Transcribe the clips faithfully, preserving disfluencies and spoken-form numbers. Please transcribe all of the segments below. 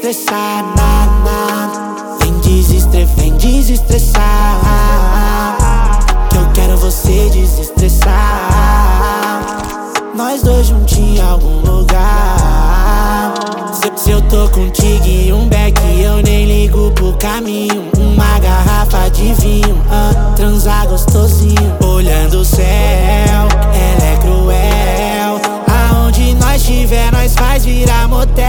desestressar, na, na. Vem desestressar, vem desestressar. Que eu quero você desestressar. Nós dois juntinhos em algum lugar. Se, se eu tô contigo e um beck, eu nem ligo pro caminho. Uma garrafa de vinho, ah, transar gostosinho. Olhando o céu, ela é cruel. Aonde nós estiver, nós faz virar motel.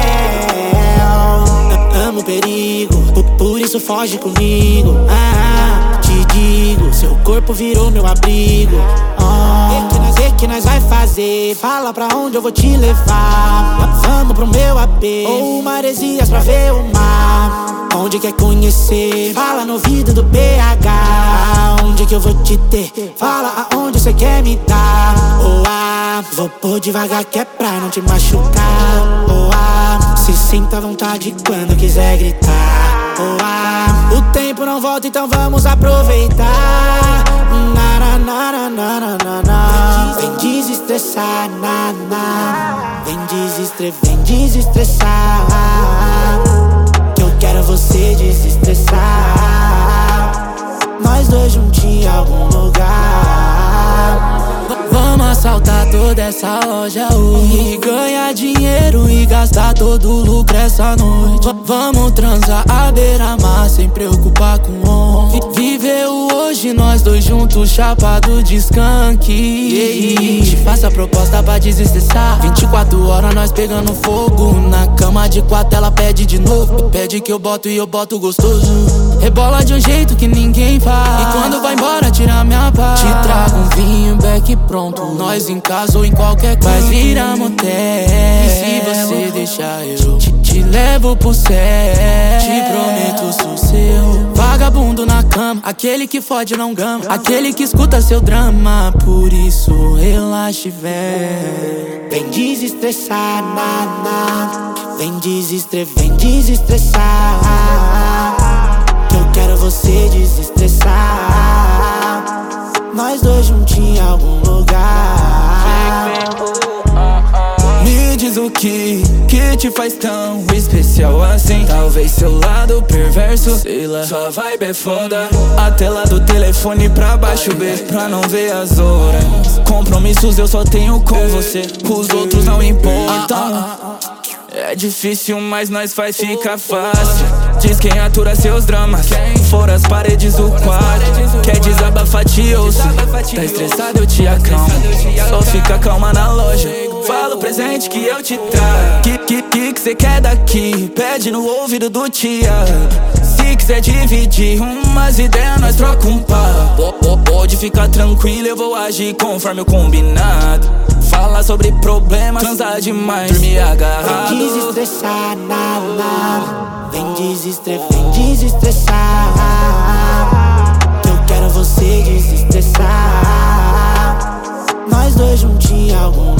Amo o perigo, por isso foge comigo. Ah, te digo, seu corpo virou meu abrigo. Oh, que nós, que nós vai fazer? Fala pra onde eu vou te levar. Vamos pro meu A P ou Maresias pra ver o mar. Onde quer conhecer? Fala no ouvido do P H. Onde que eu vou te ter? Fala aonde você quer me dar. Oh, ah, vou pôr devagar que é pra não te machucar. Oh, ah, se sinta à vontade quando quiser gritar. Oh, ah, o tempo não volta, então vamos aproveitar. Na, na, na, na, na, na, na. Vem desestressar, na, na. Vem desestressar, vem desestressar. Que eu quero você desestressar. Nós dois juntinhos em algum lugar. Vamos assaltar toda essa loja hoje e ganhar dinheiro e gastar todo o lucro essa noite. V Vamos transar à beira-mar sem preocupar com onde. Viver o hoje, nós dois juntos, chapado de skunk. Yeah. Te faço a proposta pra desestressar. Vinte e quatro horas nós pegando fogo. Na cama de quatro ela pede de novo. Pede que eu boto e eu boto gostoso. Rebola de um jeito que ninguém faz. E quando vai embora tira minha paz. Te trago um vinho, beck pronto. Nós em casa ou em qualquer coisa. Vai virar motel. E se você deixar eu te, te levo pro céu. Te prometo sou seu vagabundo na cama. Aquele que fode não gama. Aquele que escuta seu drama. Por isso relaxe, véi. Vem desestressar, na, na. Vem desestressar, vem desestressar. Que eu quero você desestressar. Nós dois juntinhos em algum lugar. Me diz o que, que te faz tão especial assim. Talvez seu lado perverso, sei lá, sua vibe é foda. A tela do telefone pra baixo, B, pra não ver as horas. Compromissos eu só tenho com você, os outros não importam. É difícil, mas nós faz ficar fácil. Diz quem atura seus dramas. Fora as paredes do quarto. Quer desabafar, te ouço. Tá estressado, eu te acalmo. Só fica calma na loja. Fala o presente que eu te trago. Que que que que cê quer daqui? Pede no ouvido do tia. Se quiser dividir umas ideias, nós troca um papo. Pode ficar tranquilo, eu vou agir conforme o combinado. Falar sobre problemas, transar demais, dormir agarrado. Vem desestressar, na, na. Vem desestressar, vem desestressar. Que eu quero você desestressar. Nós dois juntinhos em algum